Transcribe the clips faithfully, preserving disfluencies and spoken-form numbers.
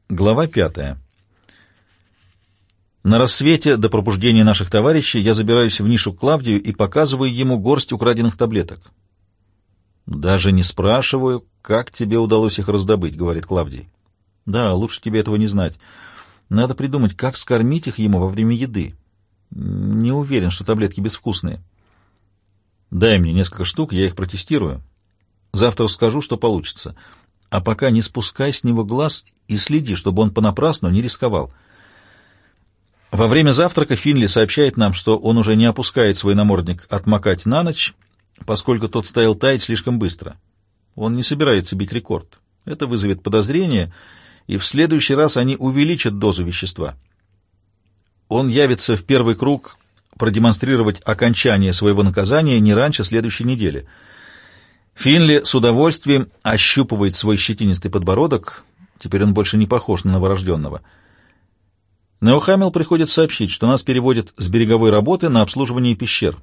Глава пятая. На рассвете, до пробуждения наших товарищей, я забираюсь в нишу к Клавдию и показываю ему горсть украденных таблеток. «Даже не спрашиваю, как тебе удалось их раздобыть», — говорит Клавдий. «Да, лучше тебе этого не знать. Надо придумать, как скормить их ему во время еды. Не уверен, что таблетки безвкусные. Дай мне несколько штук, я их протестирую. Завтра скажу, что получится. А пока не спускай с него глаз и следи, чтобы он понапрасну не рисковал». Во время завтрака Финли сообщает нам, что он уже не опускает свой намордник отмокать на ночь, поскольку тот стал таять слишком быстро. Он не собирается бить рекорд. Это вызовет подозрение, и в следующий раз они увеличат дозу вещества. Он явится в первый круг продемонстрировать окончание своего наказания не раньше следующей недели. Финли с удовольствием ощупывает свой щетинистый подбородок. Теперь он больше не похож на новорожденного. Неохамил приходит сообщить, что нас переводят с береговой работы на обслуживание пещер.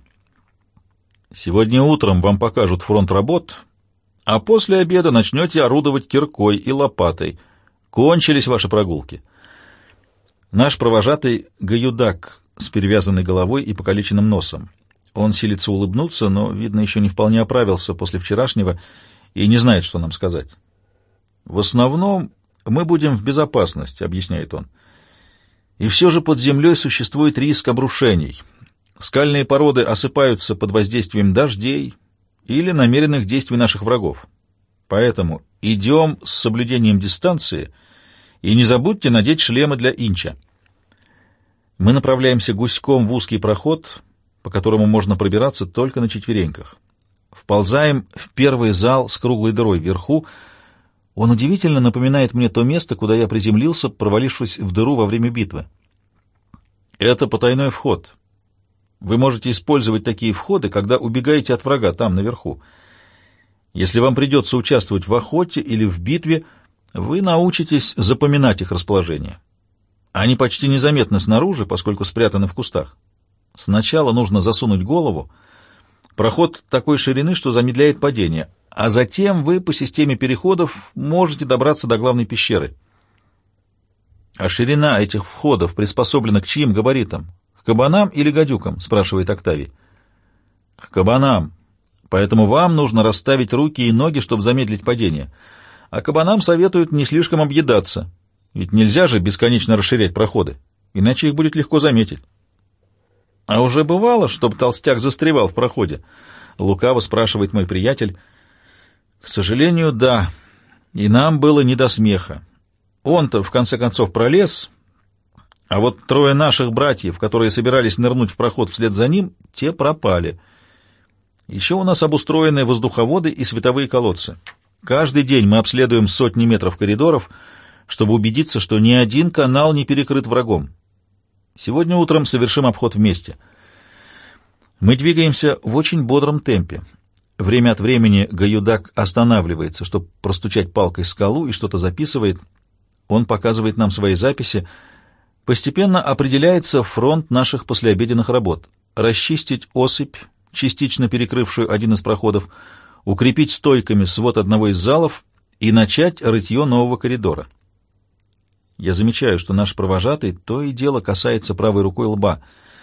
Сегодня утром вам покажут фронт работ, а после обеда начнете орудовать киркой и лопатой. Кончились ваши прогулки. Наш провожатый Гаюдак с перевязанной головой и покалеченным носом. Он силится улыбнуться, но, видно, еще не вполне оправился после вчерашнего и не знает, что нам сказать. «В основном мы будем в безопасности», — объясняет он. «И все же под землей существует риск обрушений. Скальные породы осыпаются под воздействием дождей или намеренных действий наших врагов. Поэтому идем с соблюдением дистанции и не забудьте надеть шлемы для инча». Мы направляемся гуськом в узкий проход, по которому можно пробираться только на четвереньках. Вползаем в первый зал с круглой дырой вверху. Он удивительно напоминает мне то место, куда я приземлился, провалившись в дыру во время битвы. Это потайной вход. Вы можете использовать такие входы, когда убегаете от врага там, наверху. Если вам придется участвовать в охоте или в битве, вы научитесь запоминать их расположение. Они почти незаметны снаружи, поскольку спрятаны в кустах. Сначала нужно засунуть голову. Проход такой ширины, что замедляет падение, а затем вы по системе переходов можете добраться до главной пещеры. А ширина этих входов приспособлена к чьим габаритам? К кабанам или гадюкам? Спрашивает Октавий. К кабанам. Поэтому вам нужно расставить руки и ноги, чтобы замедлить падение. А кабанам советуют не слишком объедаться. Ведь нельзя же бесконечно расширять проходы, иначе их будет легко заметить. А уже бывало, чтобы толстяк застревал в проходе? Лукаво спрашивает мой приятель. К сожалению, да. И нам было не до смеха. Он-то, в конце концов, пролез, а вот трое наших братьев, которые собирались нырнуть в проход вслед за ним, те пропали. Еще у нас обустроены воздуховоды и световые колодцы. Каждый день мы обследуем сотни метров коридоров, чтобы убедиться, что ни один канал не перекрыт врагом. Сегодня утром совершим обход вместе. Мы двигаемся в очень бодром темпе. Время от времени Гаюдак останавливается, чтобы простучать палкой скалу и что-то записывает. Он показывает нам свои записи. Постепенно определяется фронт наших послеобеденных работ. Расчистить осыпь, частично перекрывшую один из проходов, укрепить стойками свод одного из залов и начать рытье нового коридора. Я замечаю, что наш провожатый то и дело касается правой рукой лба.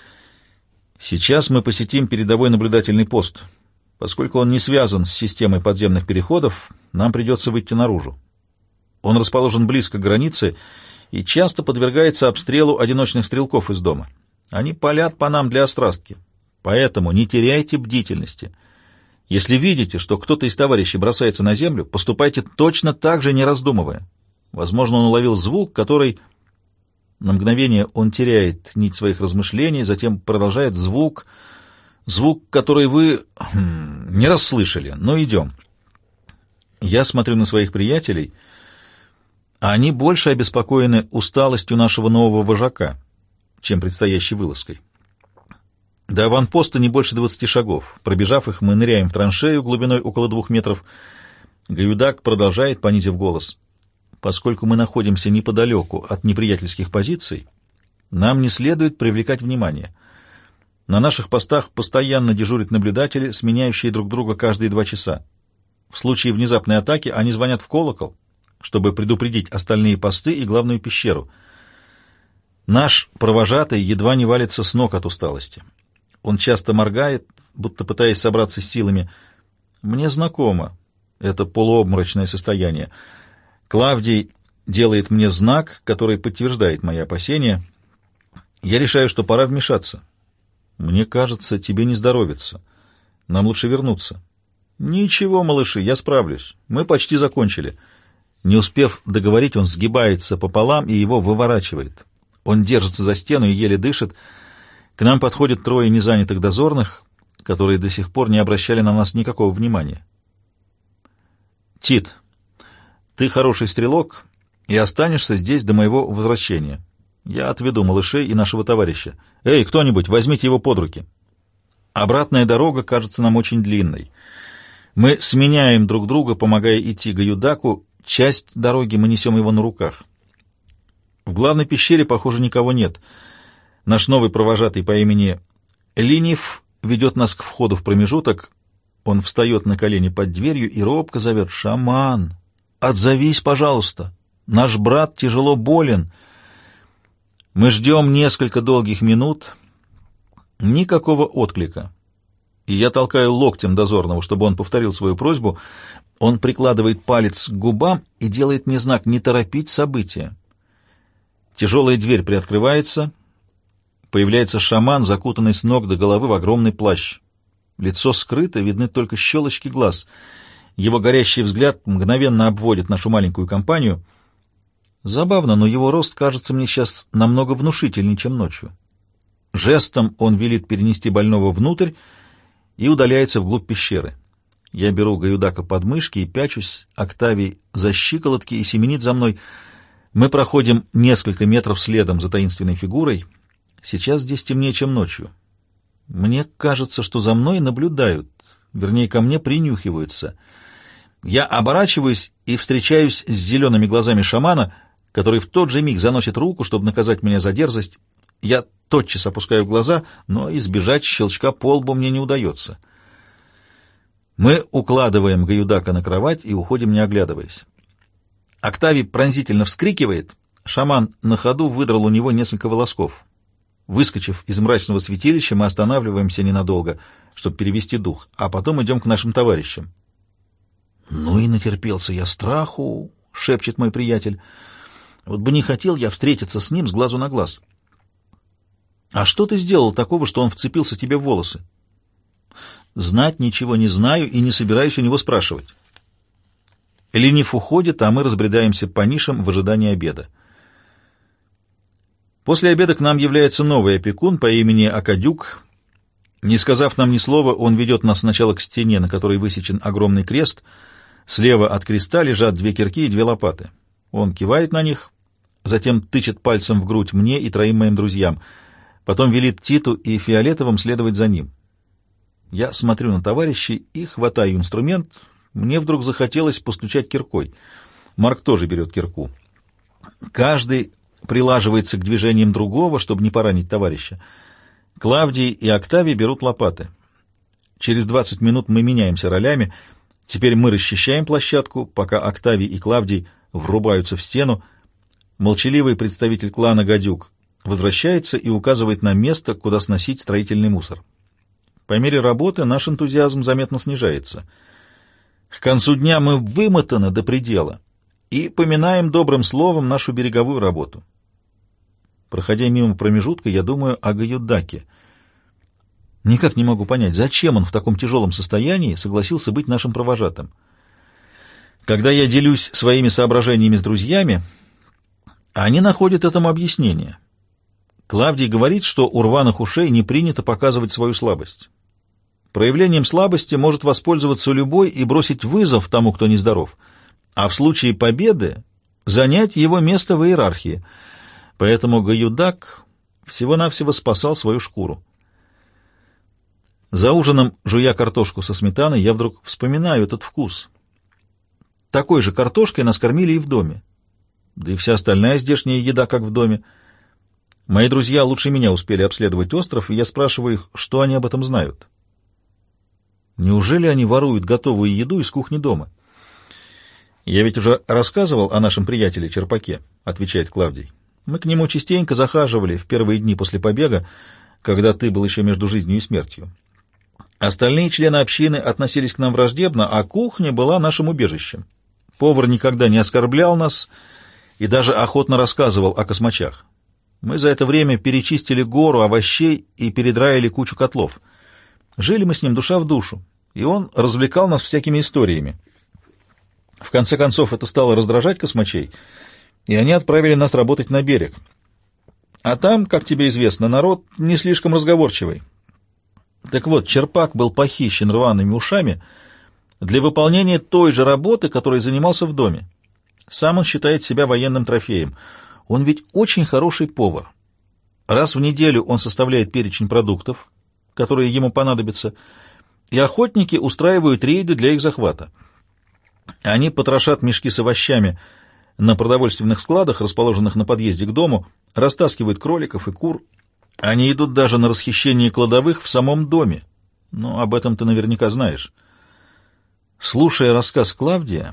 Сейчас мы посетим передовой наблюдательный пост. Поскольку он не связан с системой подземных переходов, нам придется выйти наружу. Он расположен близко к границе и часто подвергается обстрелу одиночных стрелков из дома. Они палят по нам для острастки. Поэтому не теряйте бдительности. Если видите, что кто-то из товарищей бросается на землю, поступайте точно так же, не раздумывая. Возможно, он уловил звук, который... На мгновение он теряет нить своих размышлений, затем продолжает звук... Звук, который вы не расслышали. Но идем. Я смотрю на своих приятелей, а они больше обеспокоены усталостью нашего нового вожака, чем предстоящей вылазкой. До аванпоста не больше двадцати шагов. Пробежав их, мы ныряем в траншею глубиной около двух метров. Гаюдак продолжает, понизив голос. Поскольку мы находимся неподалеку от неприятельских позиций, нам не следует привлекать внимание. На наших постах постоянно дежурят наблюдатели, сменяющие друг друга каждые два часа. В случае внезапной атаки они звонят в колокол, чтобы предупредить остальные посты и главную пещеру. Наш провожатый едва не валится с ног от усталости. Он часто моргает, будто пытаясь собраться с силами. Мне знакомо это полуобморочное состояние. Клавдий делает мне знак, который подтверждает мои опасения. Я решаю, что пора вмешаться. Мне кажется, тебе не здоровится. Нам лучше вернуться. Ничего, малыши, я справлюсь. Мы почти закончили. Не успев договорить, он сгибается пополам и его выворачивает. Он держится за стену и еле дышит. К нам подходят трое незанятых дозорных, которые до сих пор не обращали на нас никакого внимания. Тит, ты хороший стрелок и останешься здесь до моего возвращения. Я отведу малышей и нашего товарища. Эй, кто-нибудь, возьмите его под руки. Обратная дорога кажется нам очень длинной. Мы сменяем друг друга, помогая идти Гаюдаку. Часть дороги мы несем его на руках. В главной пещере, похоже, никого нет. Наш новый провожатый по имени Линив ведет нас к входу в промежуток. Он встает на колени под дверью и робко зовет: «Шаман, отзовись, пожалуйста! Наш брат тяжело болен». Мы ждем несколько долгих минут. Никакого отклика. И я толкаю локтем дозорного, чтобы он повторил свою просьбу. Он прикладывает палец к губам и делает мне знак не торопить события. Тяжелая дверь приоткрывается. Появляется шаман, закутанный с ног до головы в огромный плащ. Лицо скрыто, видны только щелочки глаз. Его горящий взгляд мгновенно обводит нашу маленькую компанию. Забавно, но его рост кажется мне сейчас намного внушительнее, чем ночью. Жестом он велит перенести больного внутрь и удаляется вглубь пещеры. Я беру Гаюдака под мышки и пячусь, Октавий за щиколотки и семенит за мной. Мы проходим несколько метров следом за таинственной фигурой. Сейчас здесь темнее, чем ночью. Мне кажется, что за мной наблюдают, вернее, ко мне принюхиваются. Я оборачиваюсь и встречаюсь с зелеными глазами шамана, который в тот же миг заносит руку, чтобы наказать меня за дерзость. Я тотчас опускаю глаза, но избежать щелчка по лбу мне не удается. Мы укладываем Гаюдака на кровать и уходим, не оглядываясь. Октавий пронзительно вскрикивает. Шаман на ходу выдрал у него несколько волосков. Выскочив из мрачного святилища, мы останавливаемся ненадолго, чтобы перевести дух, а потом идем к нашим товарищам. «Ну и натерпелся я страху», — шепчет мой приятель. «Вот бы не хотел я встретиться с ним с глазу на глаз». «А что ты сделал такого, что он вцепился тебе в волосы?» «Знать ничего не знаю и не собираюсь у него спрашивать». Ленив уходит, а мы разбредаемся по нишам в ожидании обеда. После обеда к нам является новый опекун по имени Акадюк. Не сказав нам ни слова, он ведет нас сначала к стене, на которой высечен огромный крест. Слева от креста лежат две кирки и две лопаты. Он кивает на них, затем тычет пальцем в грудь мне и троим моим друзьям. Потом велит Титу и Фиолетовым следовать за ним. Я смотрю на товарищей и хватаю инструмент. Мне вдруг захотелось постучать киркой. Марк тоже берет кирку. Каждый прилаживается к движениям другого, чтобы не поранить товарища. Клавдий и Октавий берут лопаты. Через двадцать минут мы меняемся ролями. Теперь мы расчищаем площадку, пока Октавий и Клавдий врубаются в стену. Молчаливый представитель клана Гадюк возвращается и указывает нам место, куда сносить строительный мусор. По мере работы наш энтузиазм заметно снижается. К концу дня мы вымотаны до предела и поминаем добрым словом нашу береговую работу. Проходя мимо промежутка, я думаю о Гаюдаке. Никак не могу понять, зачем он в таком тяжелом состоянии согласился быть нашим провожатым. Когда я делюсь своими соображениями с друзьями, они находят этому объяснение. Клавдий говорит, что у рваных ушей не принято показывать свою слабость. Проявлением слабости может воспользоваться любой и бросить вызов тому, кто нездоров, а в случае победы занять его место в иерархии. Поэтому Гаюдак всего-навсего спасал свою шкуру. За ужином, жуя картошку со сметаной, я вдруг вспоминаю этот вкус. Такой же картошкой нас кормили и в доме. Да и вся остальная здешняя еда, как в доме. Мои друзья лучше меня успели обследовать остров, и я спрашиваю их, что они об этом знают. Неужели они воруют готовую еду из кухни дома? «Я ведь уже рассказывал о нашем приятеле Черпаке», — отвечает Клавдий. «Мы к нему частенько захаживали в первые дни после побега, когда ты был еще между жизнью и смертью. Остальные члены общины относились к нам враждебно, а кухня была нашим убежищем. Повар никогда не оскорблял нас и даже охотно рассказывал о космачах. Мы за это время перечистили гору овощей и передраили кучу котлов. Жили мы с ним душа в душу, и он развлекал нас всякими историями. В конце концов, это стало раздражать космачей, и они отправили нас работать на берег. А там, как тебе известно, народ не слишком разговорчивый. Так вот, Черпак был похищен рваными ушами для выполнения той же работы, которой занимался в доме. Сам он считает себя военным трофеем. Он ведь очень хороший повар. Раз в неделю он составляет перечень продуктов, которые ему понадобятся, и охотники устраивают рейды для их захвата. Они потрошат мешки с овощами на продовольственных складах, расположенных на подъезде к дому, растаскивают кроликов и кур. Они идут даже на расхищение кладовых в самом доме. Но об этом ты наверняка знаешь. Слушая рассказ Клавдия,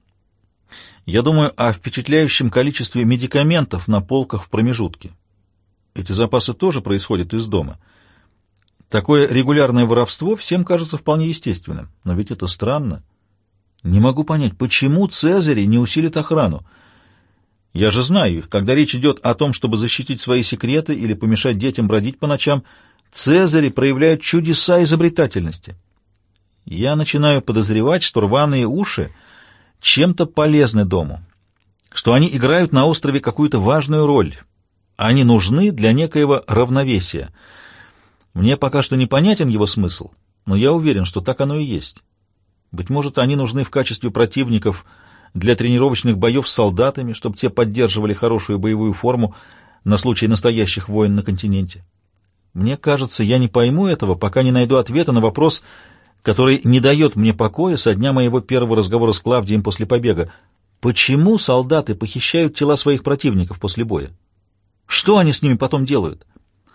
я думаю о впечатляющем количестве медикаментов на полках в промежутке. Эти запасы тоже происходят из дома. Такое регулярное воровство всем кажется вполне естественным. Но ведь это странно. Не могу понять, почему Цезарь не усилит охрану. Я же знаю их. Когда речь идет о том, чтобы защитить свои секреты или помешать детям бродить по ночам, Цезари проявляют чудеса изобретательности. Я начинаю подозревать, что рваные уши чем-то полезны дому, что они играют на острове какую-то важную роль. Они нужны для некоего равновесия. Мне пока что непонятен его смысл, но я уверен, что так оно и есть. Быть может, они нужны в качестве противников для тренировочных боев с солдатами, чтобы те поддерживали хорошую боевую форму на случай настоящих войн на континенте. Мне кажется, я не пойму этого, пока не найду ответа на вопрос, который не дает мне покоя со дня моего первого разговора с Клавдием после побега. Почему солдаты похищают тела своих противников после боя? Что они с ними потом делают?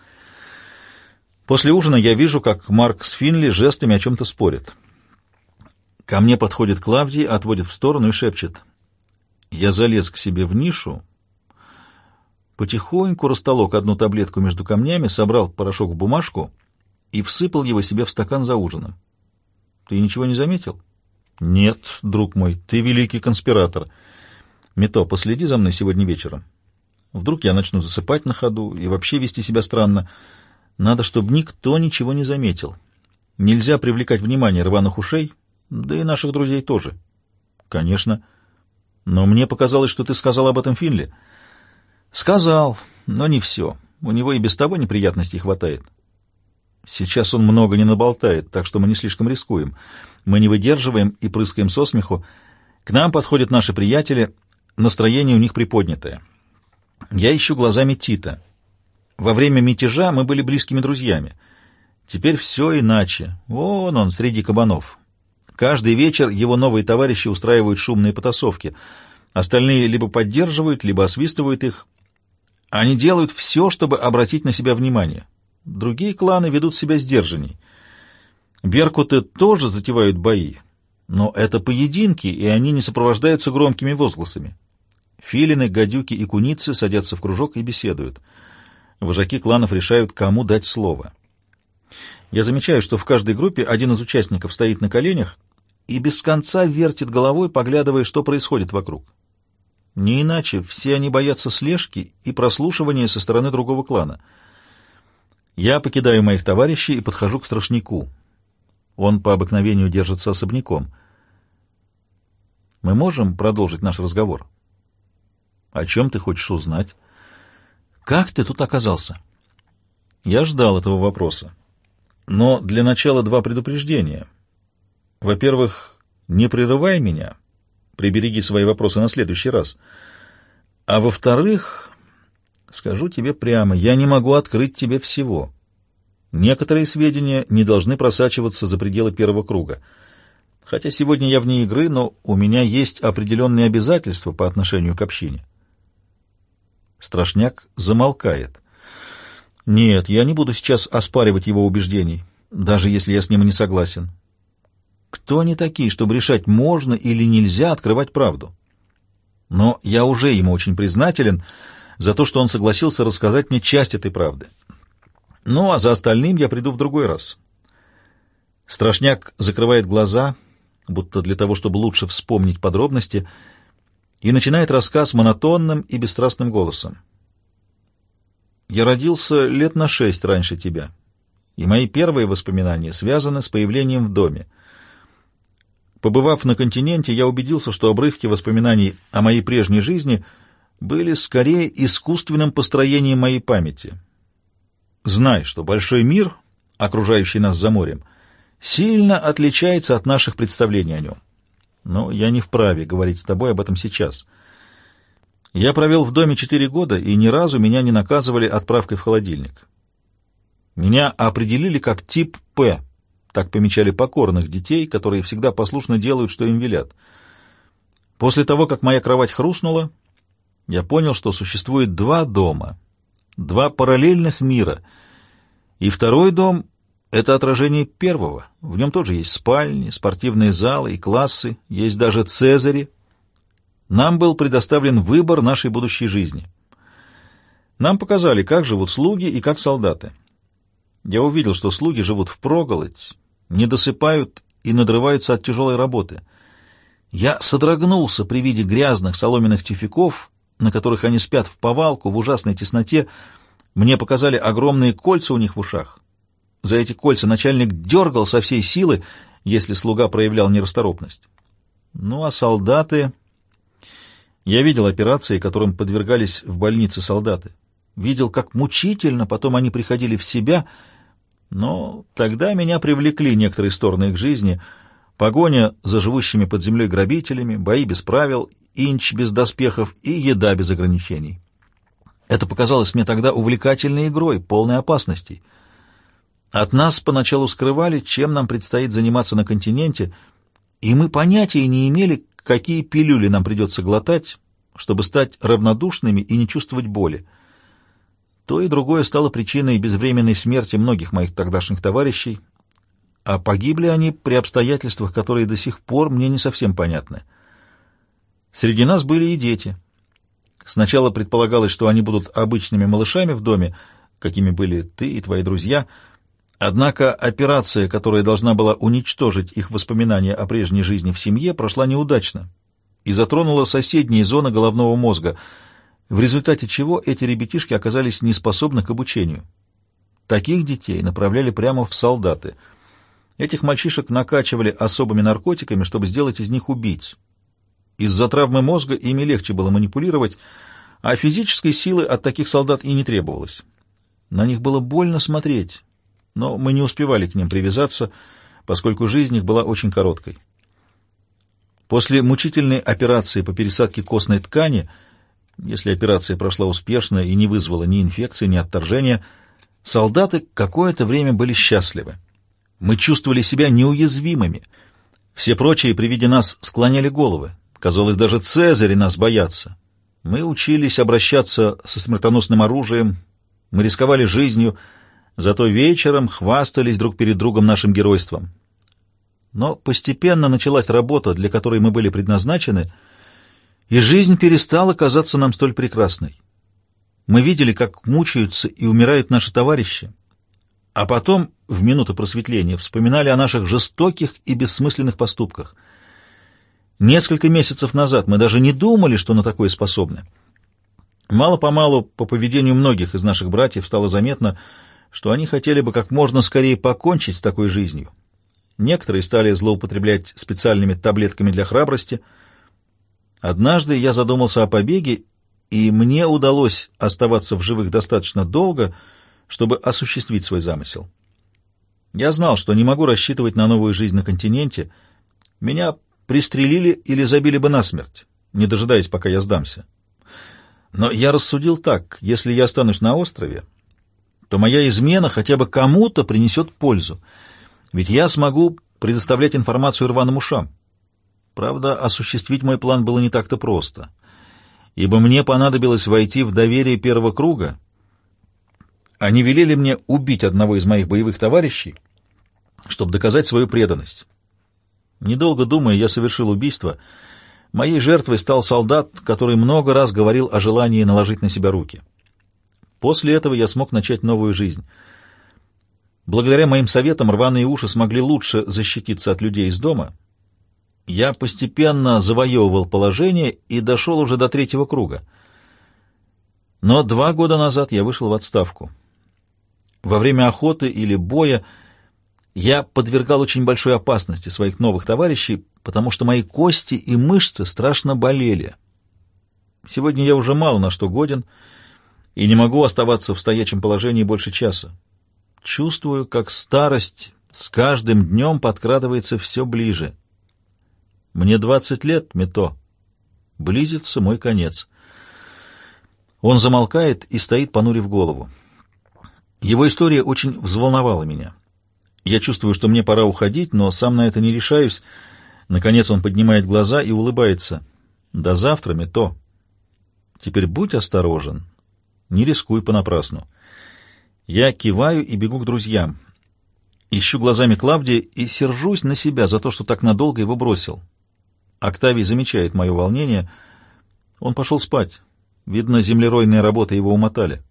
После ужина я вижу, как Марк с Финли жестами о чем-то спорят. Ко мне подходит Клавдий, отводит в сторону и шепчет. Я залез к себе в нишу, потихоньку растолок одну таблетку между камнями, собрал порошок в бумажку и всыпал его себе в стакан за ужином. Ты ничего не заметил? Нет, друг мой, ты великий конспиратор. Мито, последи за мной сегодня вечером. Вдруг я начну засыпать на ходу и вообще вести себя странно. Надо, чтобы никто ничего не заметил. Нельзя привлекать внимание рваных ушей, да и наших друзей тоже. Конечно. Но мне показалось, что ты сказал об этом Финли. Сказал, но не все. У него и без того неприятностей хватает. Сейчас он много не наболтает, так что мы не слишком рискуем. Мы не выдерживаем и прыскаем со смеху. К нам подходят наши приятели, настроение у них приподнятое. Я ищу глазами Тита. Во время мятежа мы были близкими друзьями. Теперь все иначе. Вон он, среди кабанов. Каждый вечер его новые товарищи устраивают шумные потасовки. Остальные либо поддерживают, либо освистывают их. Они делают все, чтобы обратить на себя внимание. Другие кланы ведут себя сдержанней. Беркуты тоже затевают бои, но это поединки, и они не сопровождаются громкими возгласами. Филины, гадюки и куницы садятся в кружок и беседуют. Вожаки кланов решают, кому дать слово. Я замечаю, что в каждой группе один из участников стоит на коленях и без конца вертит головой, поглядывая, что происходит вокруг. Не иначе, все они боятся слежки и прослушивания со стороны другого клана. Я покидаю моих товарищей и подхожу к страшнику. Он по обыкновению держится особняком. Мы можем продолжить наш разговор? О чем ты хочешь узнать? Как ты тут оказался? Я ждал этого вопроса. Но для начала два предупреждения. Во-первых, не прерывай меня, прибереги свои вопросы на следующий раз. А во-вторых, скажу тебе прямо, я не могу открыть тебе всего. Некоторые сведения не должны просачиваться за пределы первого круга. Хотя сегодня я вне игры, но у меня есть определенные обязательства по отношению к общине. Страшняк замолкает. Нет, я не буду сейчас оспаривать его убеждений, даже если я с ним и не согласен. Кто они такие, чтобы решать, можно или нельзя открывать правду? Но я уже ему очень признателен за то, что он согласился рассказать мне часть этой правды. Ну, а за остальным я приду в другой раз. Страшняк закрывает глаза, будто для того, чтобы лучше вспомнить подробности, и начинает рассказ монотонным и бесстрастным голосом. «Я родился лет на шесть раньше тебя, и мои первые воспоминания связаны с появлением в доме. Побывав на континенте, я убедился, что обрывки воспоминаний о моей прежней жизни были скорее искусственным построением моей памяти. Знай, что большой мир, окружающий нас за морем, сильно отличается от наших представлений о нем. Но я не вправе говорить с тобой об этом сейчас. Я провел в доме четыре года, и ни разу меня не наказывали отправкой в холодильник. Меня определили как тип «П». Так помечали покорных детей, которые всегда послушно делают, что им велят. После того, как моя кровать хрустнула, я понял, что существует два дома, два параллельных мира, и второй дом — это отражение первого. В нем тоже есть спальни, спортивные залы и классы, есть даже цезари. Нам был предоставлен выбор нашей будущей жизни. Нам показали, как живут слуги и как солдаты. Я увидел, что слуги живут впроголодь, не досыпают и надрываются от тяжелой работы. Я содрогнулся при виде грязных соломенных тюфяков, на которых они спят в повалку, в ужасной тесноте. Мне показали огромные кольца у них в ушах. За эти кольца начальник дергал со всей силы, если слуга проявлял нерасторопность. Ну а солдаты... Я видел операции, которым подвергались в больнице солдаты. Видел, как мучительно потом они приходили в себя, но тогда меня привлекли некоторые стороны их жизни: погоня за живущими под землей грабителями, бои без правил, инч без доспехов и еда без ограничений. Это показалось мне тогда увлекательной игрой, полной опасностей. От нас поначалу скрывали, чем нам предстоит заниматься на континенте, и мы понятия не имели, какие пилюли нам придется глотать, чтобы стать равнодушными и не чувствовать боли. То и другое стало причиной безвременной смерти многих моих тогдашних товарищей, а погибли они при обстоятельствах, которые до сих пор мне не совсем понятны. Среди нас были и дети. Сначала предполагалось, что они будут обычными малышами в доме, какими были ты и твои друзья, однако операция, которая должна была уничтожить их воспоминания о прежней жизни в семье, прошла неудачно и затронула соседние зоны головного мозга, в результате чего эти ребятишки оказались неспособны к обучению. Таких детей направляли прямо в солдаты. Этих мальчишек накачивали особыми наркотиками, чтобы сделать из них убийц. Из-за травмы мозга ими легче было манипулировать, а физической силы от таких солдат и не требовалось. На них было больно смотреть, но мы не успевали к ним привязаться, поскольку жизнь их была очень короткой. После мучительной операции по пересадке костной ткани, если операция прошла успешно и не вызвала ни инфекции, ни отторжения, солдаты какое-то время были счастливы. Мы чувствовали себя неуязвимыми. Все прочие при виде нас склоняли головы. Казалось, даже цезари нас боятся. Мы учились обращаться со смертоносным оружием, мы рисковали жизнью, зато вечером хвастались друг перед другом нашим геройством. Но постепенно началась работа, для которой мы были предназначены, и жизнь перестала казаться нам столь прекрасной. Мы видели, как мучаются и умирают наши товарищи, а потом, в минуты просветления, вспоминали о наших жестоких и бессмысленных поступках. Несколько месяцев назад мы даже не думали, что на такое способны. Мало-помалу по поведению многих из наших братьев стало заметно, что они хотели бы как можно скорее покончить с такой жизнью. Некоторые стали злоупотреблять специальными таблетками для храбрости. Однажды я задумался о побеге, и мне удалось оставаться в живых достаточно долго, чтобы осуществить свой замысел. Я знал, что не могу рассчитывать на новую жизнь на континенте. Меня пристрелили или забили бы насмерть, не дожидаясь, пока я сдамся. Но я рассудил так: если я останусь на острове, то моя измена хотя бы кому-то принесет пользу, ведь я смогу предоставлять информацию рваным ушам. Правда, осуществить мой план было не так-то просто, ибо мне понадобилось войти в доверие первого круга. Они велели мне убить одного из моих боевых товарищей, чтобы доказать свою преданность. Недолго думая, я совершил убийство. Моей жертвой стал солдат, который много раз говорил о желании наложить на себя руки. После этого я смог начать новую жизнь. Благодаря моим советам рваные уши смогли лучше защититься от людей из дома. Я постепенно завоевывал положение и дошел уже до третьего круга. Но два года назад я вышел в отставку. Во время охоты или боя я подвергал очень большой опасности своих новых товарищей, потому что мои кости и мышцы страшно болели. Сегодня я уже мало на что годен и не могу оставаться в стоячем положении больше часа. Чувствую, как старость с каждым днем подкрадывается все ближе. Мне двадцать лет, Мито. Близится мой конец. Он замолкает и стоит, понурив голову. Его история очень взволновала меня. Я чувствую, что мне пора уходить, но сам на это не решаюсь. Наконец он поднимает глаза и улыбается. «До завтра, Мито. Теперь будь осторожен. Не рискуй понапрасну». Я киваю и бегу к друзьям. Ищу глазами Клавдия и сержусь на себя за то, что так надолго его бросил. Октавий замечает мое волнение. Он пошел спать. Видно, землеройные работы его умотали.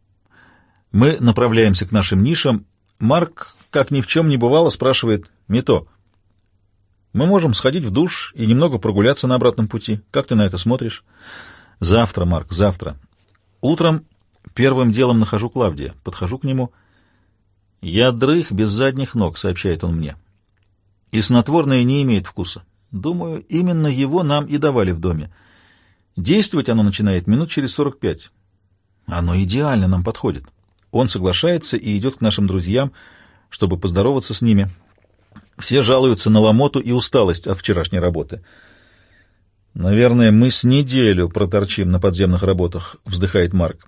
Мы направляемся к нашим нишам. Марк, как ни в чем не бывало, спрашивает: «Мито, мы можем сходить в душ и немного прогуляться на обратном пути. Как ты на это смотришь?» «Завтра, Марк, завтра. Утром первым делом нахожу Клавдия. Подхожу к нему. «Я дрых без задних ног», — сообщает он мне. «И снотворное не имеет вкуса. Думаю, именно его нам и давали в доме. Действовать оно начинает минут через сорок пять. Оно идеально нам подходит». Он соглашается и идет к нашим друзьям, чтобы поздороваться с ними. Все жалуются на ломоту и усталость от вчерашней работы. «Наверное, мы с неделю проторчим на подземных работах», — вздыхает Марк.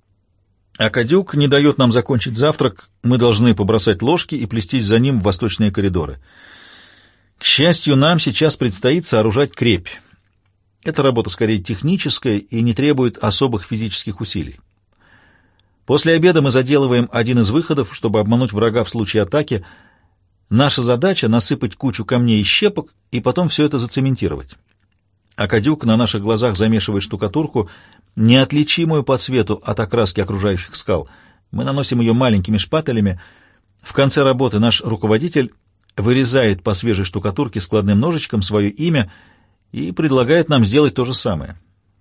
Акадюк не дает нам закончить завтрак. Мы должны побросать ложки и плестись за ним в восточные коридоры. К счастью, нам сейчас предстоит сооружать крепь. Эта работа скорее техническая и не требует особых физических усилий. После обеда мы заделываем один из выходов, чтобы обмануть врага в случае атаки. Наша задача — насыпать кучу камней и щепок и потом все это зацементировать. Акадюк на наших глазах замешивает штукатурку, неотличимую по цвету от окраски окружающих скал. Мы наносим ее маленькими шпателями. В конце работы наш руководитель вырезает по свежей штукатурке складным ножичком свое имя и предлагает нам сделать то же самое.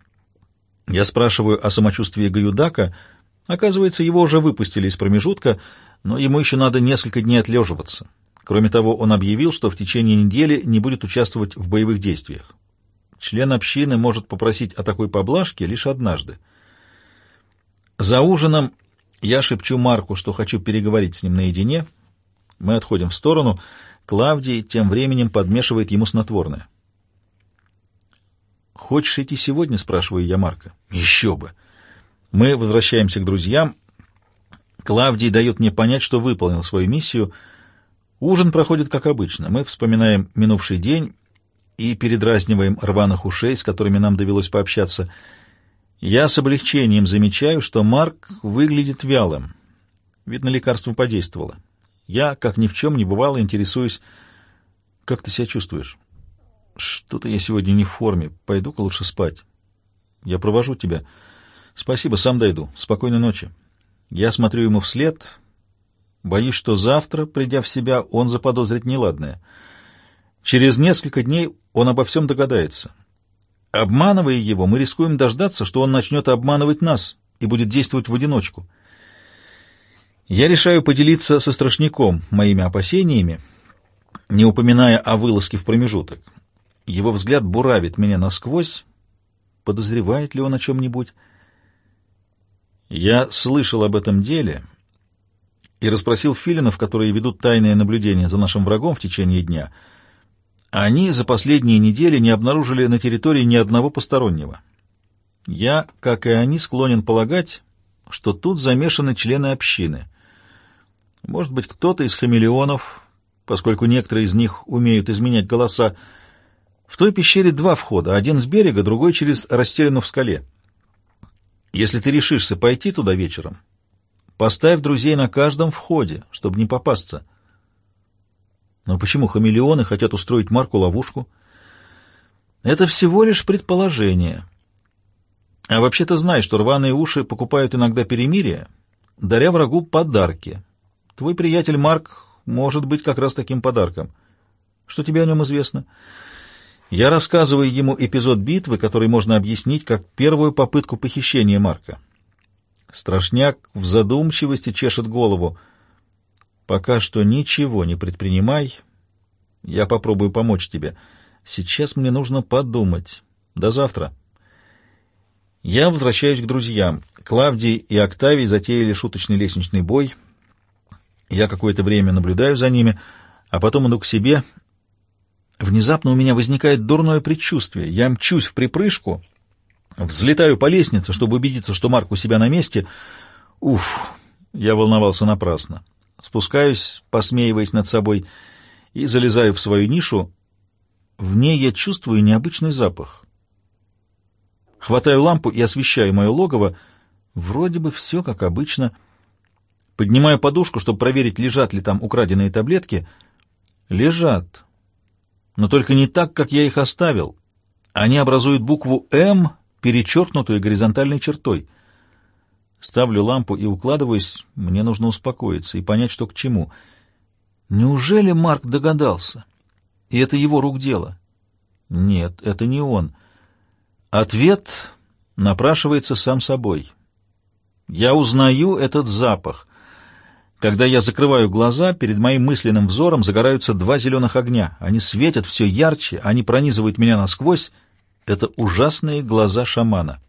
Я спрашиваю о самочувствии Гаюдака. Оказывается, его уже выпустили из промежутка, но ему еще надо несколько дней отлеживаться. Кроме того, он объявил, что в течение недели не будет участвовать в боевых действиях. Член общины может попросить о такой поблажке лишь однажды. За ужином я шепчу Марку, что хочу переговорить с ним наедине. Мы отходим в сторону. Клавдий тем временем подмешивает ему снотворное. «Хочешь идти сегодня?» — спрашиваю я Марка. «Еще бы!» Мы возвращаемся к друзьям. Клавдий дает мне понять, что выполнил свою миссию. Ужин проходит как обычно. Мы вспоминаем минувший день и передразниваем рваных ушей, с которыми нам довелось пообщаться. Я с облегчением замечаю, что Марк выглядит вялым. Видно, лекарство подействовало. Я, как ни в чем не бывало, интересуюсь: «Как ты себя чувствуешь?» «Что-то я сегодня не в форме. Пойду-ка лучше спать». «Я провожу тебя». «Спасибо, сам дойду. Спокойной ночи». Я смотрю ему вслед. Боюсь, что завтра, придя в себя, он заподозрит неладное. Через несколько дней он обо всем догадается. Обманывая его, мы рискуем дождаться, что он начнет обманывать нас и будет действовать в одиночку. Я решаю поделиться со страшником моими опасениями, не упоминая о вылазке в промежуток. Его взгляд буравит меня насквозь. Подозревает ли он о чем-нибудь? Я слышал об этом деле и расспросил филинов, которые ведут тайное наблюдение за нашим врагом в течение дня. Они за последние недели не обнаружили на территории ни одного постороннего. Я, как и они, склонен полагать, что тут замешаны члены общины. Может быть, кто-то из хамелеонов, поскольку некоторые из них умеют изменять голоса. В той пещере два входа, один с берега, другой через расстеленную в скале. Если ты решишься пойти туда вечером, поставь друзей на каждом входе, чтобы не попасться. Но почему хамелеоны хотят устроить Марку ловушку? Это всего лишь предположение. А вообще ты знаешь, что рваные уши покупают иногда перемирие, даря врагу подарки. Твой приятель Марк может быть как раз таким подарком. Что тебе о нем известно? Я рассказываю ему эпизод битвы, который можно объяснить как первую попытку похищения Марка. Страшняк в задумчивости чешет голову. Пока что ничего не предпринимай. Я попробую помочь тебе. Сейчас мне нужно подумать. До завтра. Я возвращаюсь к друзьям. Клавдий и Октавий затеяли шуточный лестничный бой. Я какое-то время наблюдаю за ними, а потом иду к себе. Внезапно у меня возникает дурное предчувствие. Я мчусь в припрыжку, взлетаю по лестнице, чтобы убедиться, что Марк у себя на месте. Уф, я волновался напрасно. Спускаюсь, посмеиваясь над собой, и залезаю в свою нишу. В ней я чувствую необычный запах. Хватаю лампу и освещаю мое логово. Вроде бы все как обычно. Поднимаю подушку, чтобы проверить, лежат ли там украденные таблетки. Лежат. Но только не так, как я их оставил. Они образуют букву «М», перечеркнутую горизонтальной чертой. Ставлю лампу и укладываюсь. Мне нужно успокоиться и понять, что к чему. Неужели Марк догадался? И это его рук дело? Нет, это не он. Ответ напрашивается сам собой. Я узнаю этот запах. Когда я закрываю глаза, перед моим мысленным взором загораются два зеленых огня. Они светят все ярче, они пронизывают меня насквозь. Это ужасные глаза шамана.